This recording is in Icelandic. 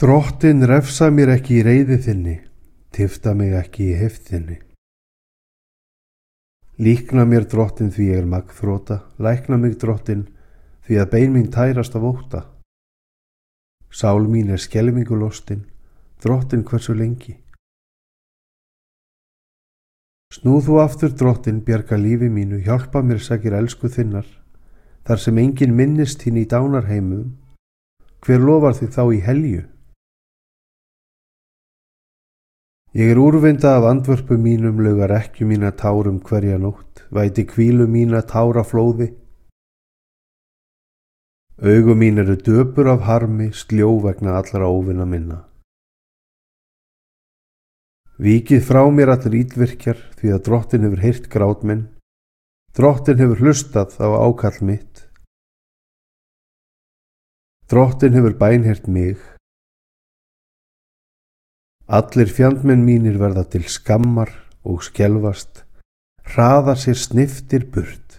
Drottinn refsa mér ekki í reiði þinni, tifta mig ekki í heift þinni. Líkna mér drottinn því ég er magnþrota, lækna mig drottinn því að bein mín tærast af ótta. Sál mín er skelfingu lostin, drottinn hversu lengi. Snúð þú aftur drottinn, bjarga lífi mínu, hjálpa mér sakir elsku þinnar, þar sem enginn minnist þín í dánarheimum, hver lofar þig þá í helju? Ég er úrvinda af andvörpu mínum, laugar ekkju mína tárum hverja nótt, væti hvílu mína táraflóði. Augu mín eru döpur af harmi, sljó vegna allra óvina minna. Víkið frá mér allir illvirkjar, því að drottinn hefur heyrt grát minn, drottinn hefur hlustað á ákall mitt. Drottinn hefur bænheyrt mig. Allir fjandmenn mínir verða til skammar og skelfast, hraða sér sniftir burt.